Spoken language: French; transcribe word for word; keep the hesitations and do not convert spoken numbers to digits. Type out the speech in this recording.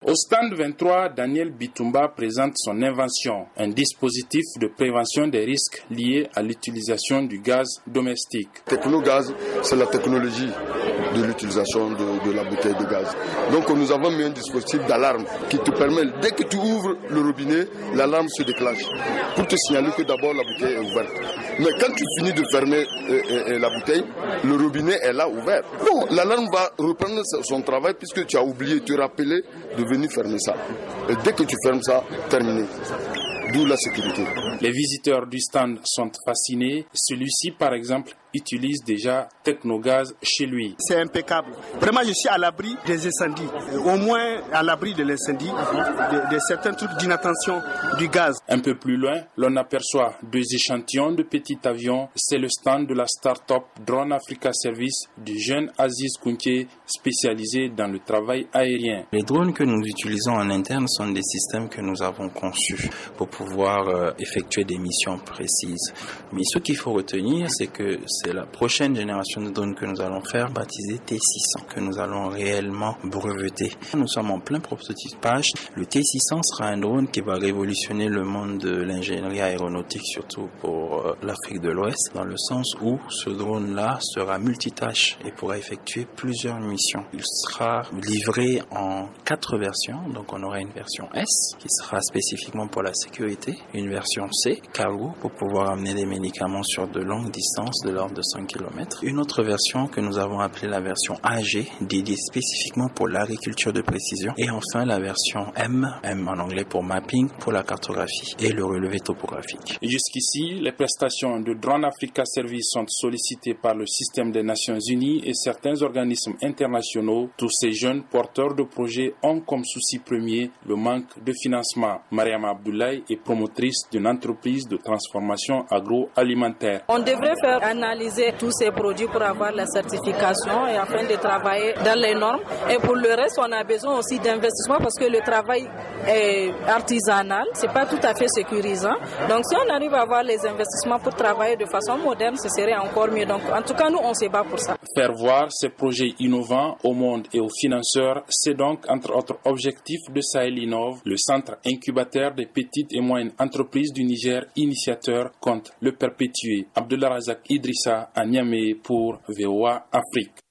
Au stand vingt-trois, Daniel Bitumba présente son invention, un dispositif de prévention des risques liés à l'utilisation du gaz domestique. Technogaz, c'est la technologie de l'utilisation de, de la bouteille de gaz. Donc nous avons mis un dispositif d'alarme qui te permet, dès que tu ouvres le robinet, l'alarme se déclenche pour te signaler que d'abord la bouteille est ouverte. Mais quand tu finis de fermer euh, euh, la bouteille, le robinet est là ouvert. Bon, l'alarme va reprendre son travail puisque tu as oublié, tu rappelais de venir fermer ça. Et dès que tu fermes ça, terminé. D'où la sécurité. Les visiteurs du stand sont fascinés. Celui-ci, par exemple, utilise déjà Technogaz chez lui. C'est impeccable. Vraiment, je suis à l'abri des incendies. Au moins à l'abri de l'incendie, de, de certains trucs d'inattention du gaz. Un peu plus loin, l'on aperçoit deux échantillons de petits avions. C'est le stand de la start-up Drone Africa Service du jeune Aziz Kounké, spécialisé dans le travail aérien. Les drones que nous utilisons en interne sont des systèmes que nous avons conçus pour pouvoir euh, effectuer des missions précises. Mais ce qu'il faut retenir, c'est que c'est la prochaine génération de drones que nous allons faire, baptisée T six cents, que nous allons réellement breveter. Nous sommes en plein prototypage. Le T six cents sera un drone qui va révolutionner le monde de l'ingénierie aéronautique, surtout pour euh, l'Afrique de l'Ouest, dans le sens où ce drone-là sera multitâche et pourra effectuer plusieurs missions. Il sera livré en quatre versions, donc on aura une version S qui sera spécifiquement pour la sécurité, une version C, cargo, pour pouvoir amener des médicaments sur de longues distances de l'ordre de cent kilomètres. Une autre version que nous avons appelée la version A G, dédiée spécifiquement pour l'agriculture de précision. Et enfin la version M, M en anglais pour mapping, pour la cartographie et le relevé topographique. Jusqu'ici, les prestations de Drone Africa Service sont sollicitées par le système des Nations Unies et certains organismes internationaux. Tous ces jeunes porteurs de projets ont comme souci premier le manque de financement. Mariam Abdoulaye est promotrice d'une entreprise de transformation agroalimentaire. On devrait faire analyser tous ces produits pour avoir la certification et afin de travailler dans les normes. Et pour le reste, on a besoin aussi d'investissement parce que le travail est artisanal, c'est pas tout à fait sécurisant. Donc si on arrive à avoir les investissements pour travailler de façon moderne, ce serait encore mieux. Donc en tout cas, nous, on se bat pour ça. Faire voir ces projets innovants au monde et aux financeurs, c'est donc entre autres objectifs de Sahel Innov, le centre incubateur des petites et moyennes entreprises du Niger, initiateur, compte le perpétuer. Abdullah Razak Idrissa à Niamey pour V O A Afrique.